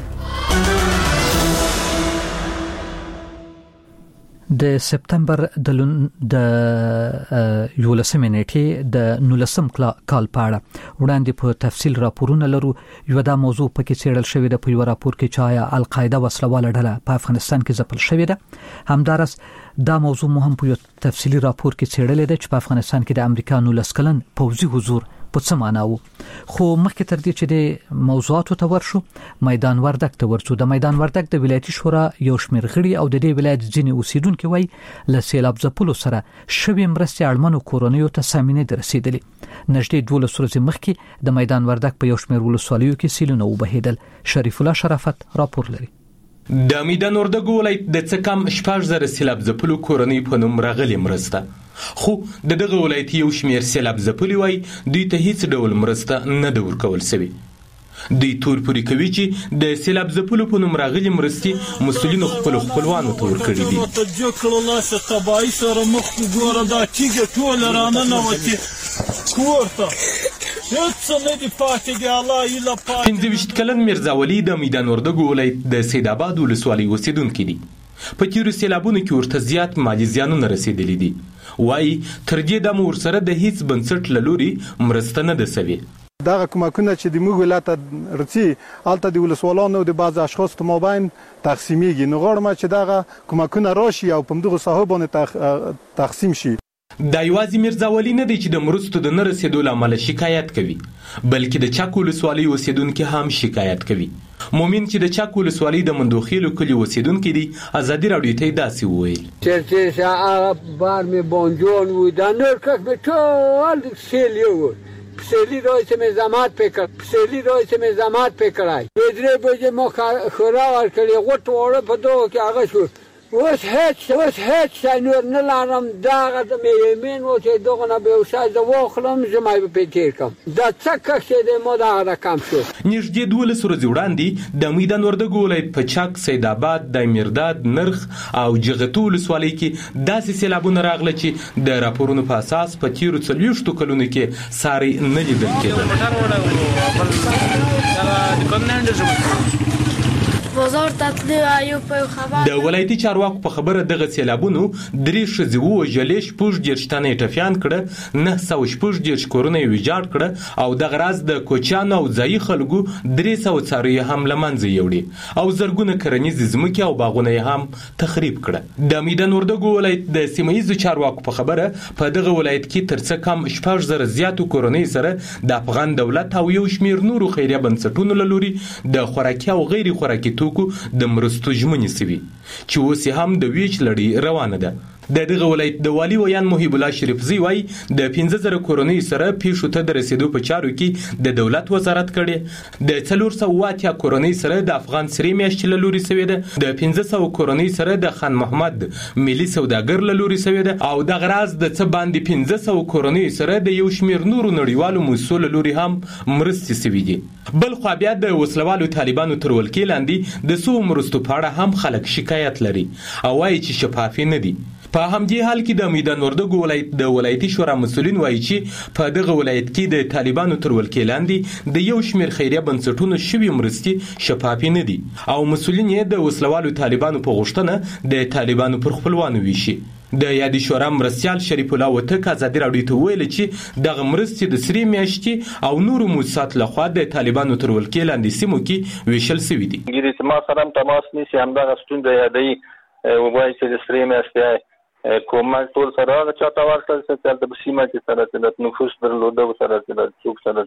د سپتمبر د د یولسمې نیټې د نولسم کال په اړه وړاندې په تفصیل راپورونه لرو. یو دا موضوع پکې څېړل شوې ده په یو راپور کې چې آیا القاعده وسلواله ډله په افغانستان کې ځپل شوې ده. همدارس دا موضوع مهم په یو تفصیلی راپور کې څېړل ده چې په افغانستان کې د امریکا نولس کلن پوځي حضور په څه معنا و. خو مخکې تر دې چې د موضوعاتو ته ورشو میدان وردک ته ورسو. د میدان وردک د ولایتي شورا یو شمېر غړي او د دې ولایت ځینې اوسیدونکو وایي له سیلاب ځپلو سره شوې مرستې اړمنو کورنیو ته سامینې دررسېدلې. نږدې دولس ورځې مخکې د میدان وردک په یو شمېر ولسوالیو کې سیلونه وبهېدل. شریف الله شرافت راپور لري. د میدان وردګ ولایت د څه کم شپږ زره سیلاب ځپلو کورنۍ په نوم راغلې مرسته، خو د دغه ولایت یو شمېر سیلاب ځپلي وایي دوی ته هیڅ ډول مرسته نه ده ورکول شوې. دوی تور پورې کوي چې د سیلاب ځپلو په نوم راغلي مرستې مسؤلینو خپلو خپلوانو ته ورکړي دي. تباهي سره مخ ګوره دا تیږه ټوله راننوتې کور ته پنځه ویشت کلن میرزا ولی د میدان وردګ ولایت د سید آباد ولسوالۍ اوسیدونکی دي. په تیرو سیلابونو کې ورته زیات مالي زیانونه رسېدلي دي. وایي تر دې دمه ورسره د هیڅ بنسټ له لوري مرسته نه ده سوې. دغه کومکونه چې د موږ ولایت رسي هلته د ولسوالانو د بعض اشخاص په مابین تقسیمیږي. نو غواړم چې دغه کومکونه راشي او په همدغو ساحو باندې تقسیم شي. دا یوازې میرزا ولی نه دی چې د مرستو د نه رسېدو له امله شکایت کوي، بلکې د چک ولسوالۍ اوسیدونکي هم شکایت کوي. مومن چې د چک ولسوالۍ د مندوخیلو کلي اوسیدونکي دي ازادي راډیو ته داسې وویل چې هغه بار مې بانجان و دا نور کس مې ټول سیلی و پسیلی رایس مې زمات پکړ پسیلی رایس مې زمات پکړای درې بجې ما خورا ورکړې غوټ وړه په دوه کې هغه شو. اوس هیڅ اوس هیڅ شی نور نه لرم. دغه د مې یمین و چې دغه نه به یو شی زه واخلم زما به پې تېر کړم. دا څه کښې دی ما دغه رقم شو. نږدې دولس ورځې وړاندې د میدان وردګ ولایت په چک، سید آباد، دایمیرداد، نرخ او جغتو ولسوالۍ کې داسې سیلابونه راغله چې د راپورونو په اساس په تیرو څلوېښتو کلونو کې ساری نه لیدل کېدل. د ولایتي چارواکو په خبره دغه سیلابونو درې ښځې ووژلې، شپږ دېرش تنه یې ټپیان کړه، نه سوه شپږ دېرش کورونه یې ویجاړ کړه او دغه راز د کوچیانو او ځایي خلکو درې سوه څاروي هم له منځه یوړې او زرګونه کرنیزې ځمکې او باغونه یې هم تخریب کړه. د میدان وردګ ولایت د سیمه ییزو چارواکو په خبره په دغه ولایت کې تر څه کم شپږ زره زیاتو کورنۍ سره د افغان دولت او یو شمېر نورو خیریه بنسټونو له لوري د خوراکي او غیر خوراکي د مرستو ژمنې سوي چې اوس هم د ویچ لړۍ روانه ده. د دغه ولایت د والي ویان محب الله شریفزی وای د پنځه زره کورنۍ سره پیښو ته د رسیدو په چارو کې د دولت وزارت کړي د څلور سوه اتیا کورنۍ سره د افغان سری میاشتې له لوري سوی ده د پنځه سوه کورنۍ سره د خان محمد ملي سوداګر له لوري سوی ده او د غراز د څه باندې پنځه سوه کورنۍ سره د یو شمیر نورو نړیوالو مؤسسو له لوري هم مرستې سوي دي. بل خو بیا د وسلوالو طالبانو تر ولکې لاندې د سو مرستو په اړه هم خلک شکایت لري او وايي چې شفافي نه دي. په همدې حال کې د میدان وردګو ولایت د ولایتي شورا مسؤلین وایي چې په دغه ولایت کې د طالبانو تر ولکې لاندې د یو شمیر خیریه بنسټونو شوي مرستې شفافي نه دي او مسؤلین یې د وسلوالو طالبانو په غوښتنه د طالبانو پر خپلوانو ویشي. د یادې شورا مرستیال شریف الله وتک ازادي راډیو ته ویل چې دغه مرستې د سری میاشتې او نورو موسسات لخوا د طالبانو تر ولکې لاندې سیمو کې ویشل شوي دي. انګلیسي ما سره تماس نیسي همدغه ستونزه یادوي وایي چې د سری میاشتې کومه ټول سره هغه چاته ورکړل چې د سیمه کې سره د نفوس درلوده سره د څوک سره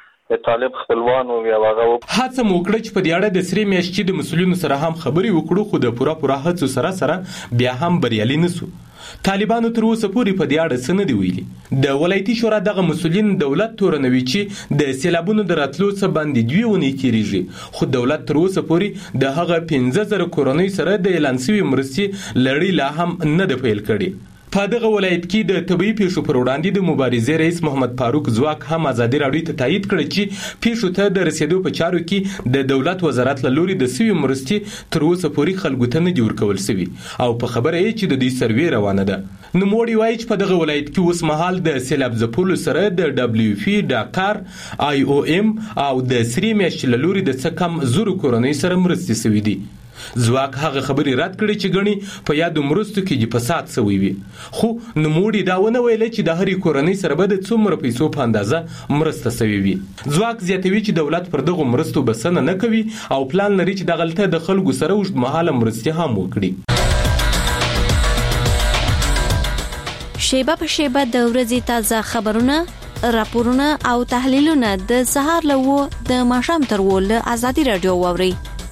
د طالب خپلوان او هغه هڅه مو کړې چې په دې اړه د سری میاشتې د مسؤلینو سره هم خبرې وکړو خو د پوره پوره هڅو سره سره بیا هم بریالي نسو. طالبانو تر اوسه پورې په دې اړه څه نه دی ویلي. د ولایتي شورا دغه مسؤلین دولت تورنوي چې د سیلابونو د راتلو څخه باندې دوی ونی کیږي خو دولت تر اوسه پورې د هغه پنځه زره کورنۍ سره د اعلان شوی مرستې لړۍ لا هم نه د پیل کړي. په دغه ولایت کې د طبي پیښو پر وړاندې د مبارزې رئیس محمد فاروق ځواک هم ازادي راډیو ته تایید کړ چې پیښو ته د رسیدو په چارو کې د دولت وزارت له لوري د سوي مرستې تر اوسه پورې خلکو ته نه دي ورکول شوي او په خبره یې چې د دې سروې روانه ده. نوموړي وایي چې په دغه ولایت کې اوس مهال د سیلاب ځپلو سره د دبلیو پی ډاکار آی او ام او د سری میاشتې له لوري د څه کم زرو کورنۍ سره مرستې شوي دي. ځواک هغه خبرې رد کړې چې ګڼي په یادو مرستو کې د فساد شوی وي خو نوموړي دا ونه ویل چې د هرې کورنۍ سره به د څومره پیسو په اندازه مرسته شوی وي. ځواک زیاتوي چې دولت پر دغه مرستو بسنه نه کوي او پلان لري چې دغلته د خلکو سره اوږدمهاله مرستې هم وکړي. شیبه په شیبه د ورځې تازه خبرونه راپورونه او تحلیلونه د سهار له و د ماښام تر و له ازادي راډیو واوري.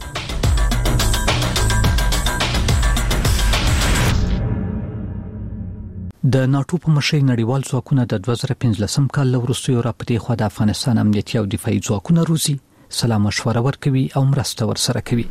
د ناتو په مشرۍ نړیوال ځواکونه د دوه زره پنځلسم کال له وروستیو راپدې خوا د افغانستان امنیتي او دفاعي ځواکونه روزي سلا مشوره ورکوي او مرسته ورسره کوي.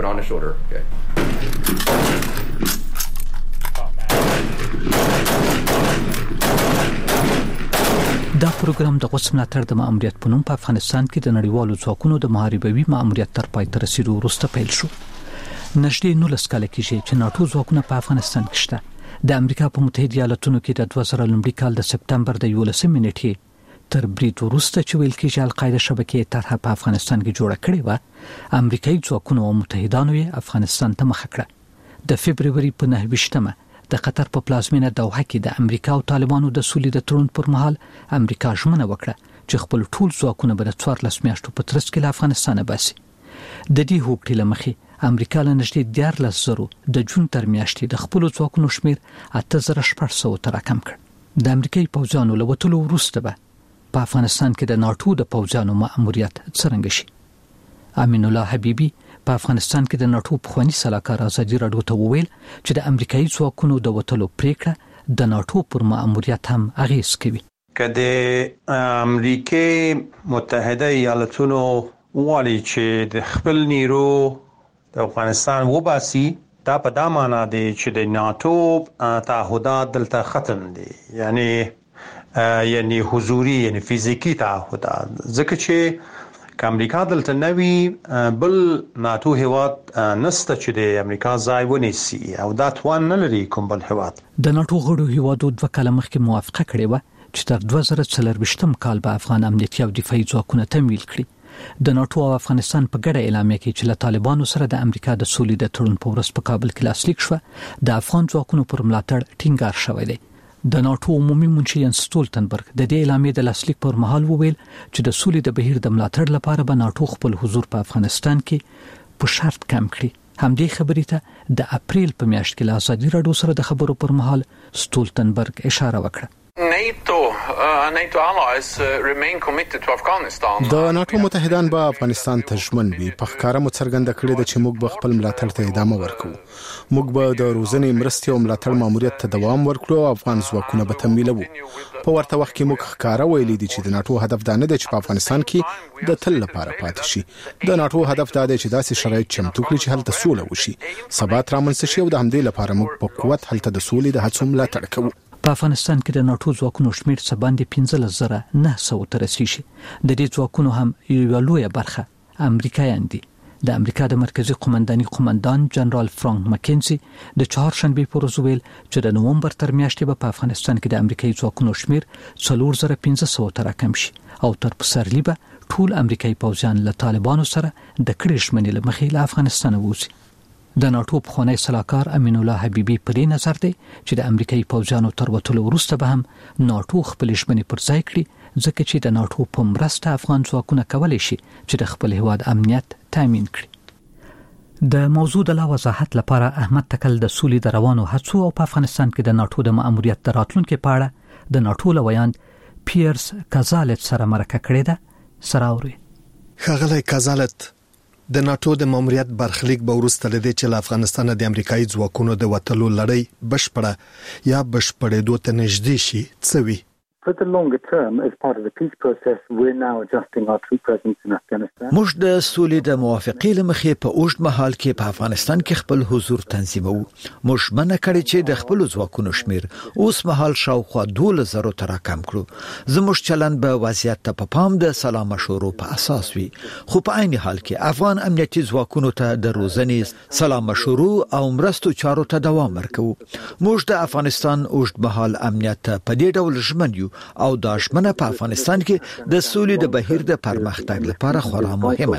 دا پروګرام د غوڅ ملاتړ د ماموریت په نوم په افغانستان کې د نړیوالو ځواکونو د محاربوي ماموریت تر پای ته رسیدو وروسته پیل شو. نږدې نولس کاله کېږي چې ناتو ځواکونه په افغانستان کې شته. د امریکا په متحده ایالاتونو کې د دوه زره لومړي کال د سپتمبر د یولسمې نیټې تر برید وروسته چې ویل کېږي القاعده شبکې طرحه په افغانستان کې جوړه کړې وه امریکایي ځواکونو او متحدانو یې افغانستان ته مخه کړه. د فبروري په نهه ویشتمه د قطر په پلازمینه دوحه کې د امریکا او طالبانو د سولې د تړون پر مهال امریکا ژمنه وکړه چې خپل ټول ځواکونه به د څوارلس میاشتو په ترڅ کې له افغانستانه باسي. د دې هوکړې له مخې امریکا له نږدې دیارلس زرو د جون تر میاشتې د خپلو ځواکونو شمیر اته زره شپږ سوه ته راکم کړ. د امریکایي پوځیانو له وتلو وروسته به په افغانستان کې د ناتو د پوځیانو مأموریت څرنګه شي. امین الله حبیبي په افغانستان کې د ناتو پخوانی سلاکار ازادي راډیو ته وویل چې د امریکایي ځواکونو د وتلو پریکړه د ناتو پر مأموریت هم اغیز کوي. که د امریکای متحده ایالاتونو وایي چې د خپل نیرو د افغانستان وباسي دا په دا معنا دی چې د ناتو تعهدات دلته ختم دي یعنی یعنی حضوري یعنی فزیکی تعهدات ځکه چې که امریکا دلته نوي بل ناتو هیواد نسته چې د امریکا ځای ونیسي او دا توان نه لري کوم بل هیواد. د ناتو غړو هیوادو دوه کاله مخکې موافقه کړې وه چې تر دوه زره څلرویشتم کال به افغان امنیتي او دفاعي ځواکونه تمویل کړي. د ناتو او افغانستان په ګډه اعلامیه کې چې له طالبانو سره د امریکا د سولې د تړون په ورځ په کابل کې لاسلیک شو د افغان ځواکونو پر ملاتړ ټینګار شوی دی. د ناتو عمومي منشي ینس سټولتنبرګ د دې اعلامیې د لاسلیک پر مهال وویل چې د سولې د بهیر د ملاتړ لپاره به ناتو خپل حضور په افغانستان کې په شرط کم کړي. همدې خبرې ته د اپریل په میاشت کې له ازادي راډیو سره د خبرو پر مهال سټولتنبرګ اشاره وکړه. NATO uh, NATO allies uh, remain committed to Afghanistan. د ناتو متحدان به افغانستان ته ژمن وي. په ښکاره مو څرګنده کړې ده چې موږ به خپل ملاتړ ته ادامه ورکوو. موږ به د روزنې مرستې او ملاتړ ماموریت ته دوام ورکړو او افغان ځواکونه به تمویلوو. په ورته وخت کې موږ ښکاره ویلي دي چې د ناتو هدف دا نه دی چې په افغانستان کې د تل لپاره پاتې شي. د ناتو هدف دا دی چې داسې شرایط چمتو کړي چې هلته سوله وشي، ثبات رامنځته شي او د همدې لپاره موږ په قوت هلته د سولې د هڅو ملاتړ کوو. په افغانستان کې د ناتو ځواکونو شمېر څه باندې پنځلس زره نه سوه ته رسیږي. د دې ځواکونو هم یوه لویه برخه امریکایان دي. د امریکا د مرکزی قومنداني قومندان جنرال فرانک مکینزي د چهارشنبه په ورځ ویل چې د نومبر تر میاشتې به په افغانستان کې د امریکایي ځواکونو شمېر څلور زره پنځه سوه ته راکم شي او تر پسرلي به ټول امریکایي پوځیان له طالبانو سره د کړې ژمنې له مخې له افغانستان ووځي. د ناتو پخوانی سلاکار امین الله حبیبي په دې نظر دی چې د امریکایي پوځیانو تر وتلو وروسته به هم ناتو خپل ژمنې پر ځای کړي، ځکه چې د ناتو په مرسته افغان ځواکونه کولی شي چې د خپل هیواد امنیت تامین کړي. د موضوع د لا وضاحت لپاره احمد تکل د سولې د روانو هڅو او په افغانستان کې د ناتو د مأموریت د راتلونکو په اړه د ناتو لویاند پیرس کازالت سره مرکه کړې ده. سره اوري ښاغلی کازالت، د ناتو د ماموریت برخلیک به وروسته لدې چې له افغانستان د امریکایي ځواکونو د وتلو لړۍ بشپړه یا بشپړېدو ته نږدې شي څه وي؟ For the longer term, as part of the peace process, we're now adjusting our troop presence in Afghanistan. موږ د سولې د موافقې لمخې په اوږد مهال کې په افغانستان کې خپل حضور تنظیموو. موږ منع کړی چې د خپل ځواکونو شمیر اوس مهال شاوخوا دولس زره ته راکم کړو. زموږ چلند به وضعیت ته په پام د سلا مشورو په اساس وي، خو په عین حال کې افغان امنیتي ځواکونو ته د روزنې، سلا مشورو او مرستو چارو ته دوام ورکوو. موږ د افغانستان اوږد مهال امنیت په دې ډول ژمن یو او د اشمنه په افغانستان کې د سولې د بهیر د پرمختګ لپاره خورا مهمه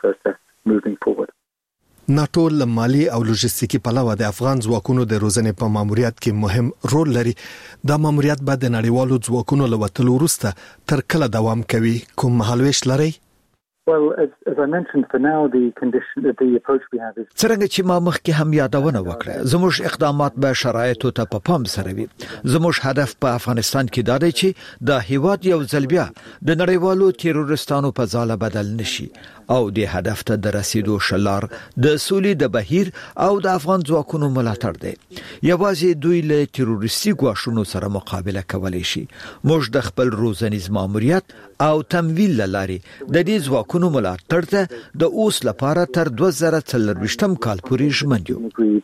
ده. ناتو له مالی او لوجستیکي پلوه د افغان ځواکونو د روزنې په ماموریت کې مهم رول لري. دا ماموریت به د نړیوالو ځواکونو له وتلو وروسته تر کله دوام کوي؟ کوم مهالویش لري؟ Well, as, as I mentioned, for now, the condition, the approach we have is... څرنګه چې ما مخکې هم یادونه وکړه، زموږ اقدامات به شرایطو ته په پام سره وي. زموږ هدف په افغانستان کې دا دی چې د هیواد یو ځل بیا د نړیوالو تیرورستانو په ځاله بدل نشي او د هدف ته د رسیدو شلار د سولې د بهیر او د افغان ځواکونو ملاتړ دی. یوازې دوی له تیرورستي ګواښونو سره مقابله کولی شي. موږ د خپل روزنیز ماموریت او تمویل لاري د دې ځواکونو نو ملاتړ ته د اوس لپاره تر دوه زره څلرویشتم کال پورې ژمن یو.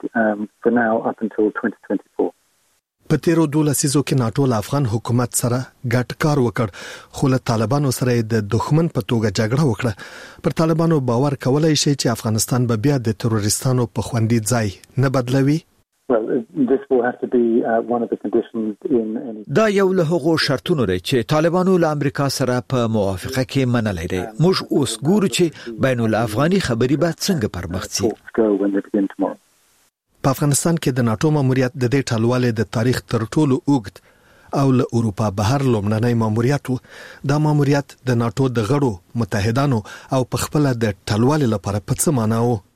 په تیرو دولسیزو کې ناتو له افغان حکومت سره ګډ کار وکړ، خو له طالبانو سره د دښمن په توګه جګړه وکړه. پر طالبانو باور کولای شي چې افغانستان به بیا د تروریستانو په خوندي ځای نه بدلوي؟ Well, this will have to be uh, one of the conditions in any... دا یو له هغو شرطونو دی چې طالبانو له امریکا سره په موافقه کې منلای دي. موږ اوس ګورو چې بین الافغاني خبري به څنګه پرمخ ځي. په افغانستان کې د ناتو ماموریت د دې ټالواله د تاریخ تر ټولو اوږد او له اروپا بهر لومړنی ماموریت و. دا ماموریت د ناتو د غړو متحدانو او په خپل د ټالواله لپاره په څه معنا و؟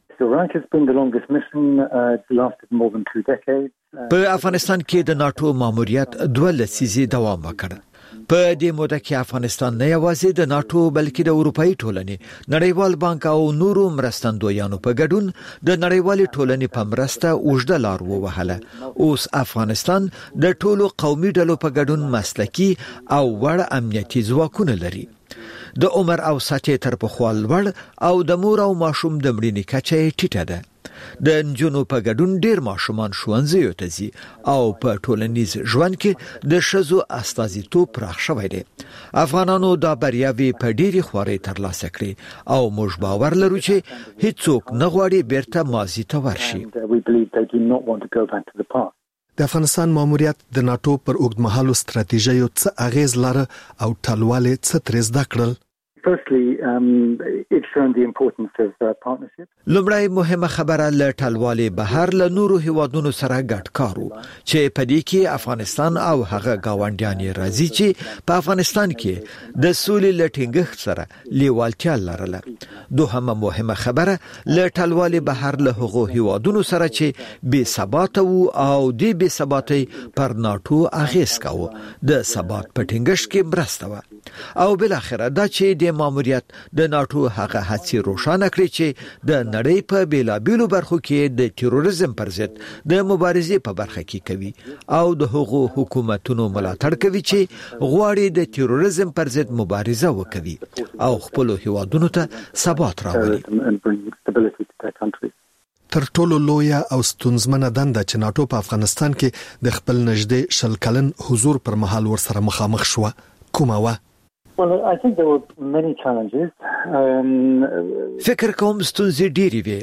په افغانستان کې د ناتو ماموریت دوه لسیزې دوام وکړ. په دې موده کې افغانستان نه یوازې د ناتو بلکې د اروپאי ټولنې، نړیوال بانک او نورو مرستندویانو په ګډون د نړیوال ټولنې په مرسته اوږده لار ووهله. اوس افغانستان د ټولو قومي ډلو په ګډون مسلکي او وړ امنیتي ځواکونه لري. د عمر او سطح تر پخوا لوړ او د مور او ماشوم د مړینې کچه ټیټه ده. د نجونو په ګډون ډیر ماشومان ښوونځیو ته ځي او په ټولنیز ژوند کې د ښځو استازیتوب پراخ شوی دی. افغانانو دا بریاوې په ډیرې خوارۍ ترلاسه کړې او موږ باور لرو چې هیڅوک نه غواړي بیرته ماضي ته ورشي. د افغانستان ماموریت د ناتو پر اوږدمهالو ستراتیژیو څه اغیز لري او ټالواله څه ترې زده کړل؟ Firstly, um, it's shown the importance of uh, partnership. لومړی مهمه خبره له ټلوالې بهر له نورو هیوادونو سره ګډ کار وو چې په دې کې افغانستان او هغه گاونډیان یې راځي چې په افغانستان کې د سولې لټینګښت سره لیوالتیا لرله. دوهمه مهمه خبره له ټلوالې بهر له هغو هیوادونو سره چې بې ثبات وو او د بې ثباتۍ پر ناتو اغیز کاوه د ثبات په ټینګښت کې مرسته وه. او بل اخره دا چې د ماموریت د ناتو هغه هڅې روښانه کړې چې د نړۍ په بیلابیلو برخو کې د تروریزم پر ضد د مبارزې په برخه کې کوي او د هغو حکومتونو ملاتړ کوي چې غواړي د تروریزم پر ضد مبارزه وکړي او خپل هیوادونو ته ثبات راولي. تر ټولو لویه او ستونزمنه دنده چې ناتو په افغانستان کې د خپل نږدې شل کلن حضور پر مهال ورسره مخامخ شو کومه وه؟ Well, I think there were many challenges. Um, فکر کوم ستونزې ډېرې وي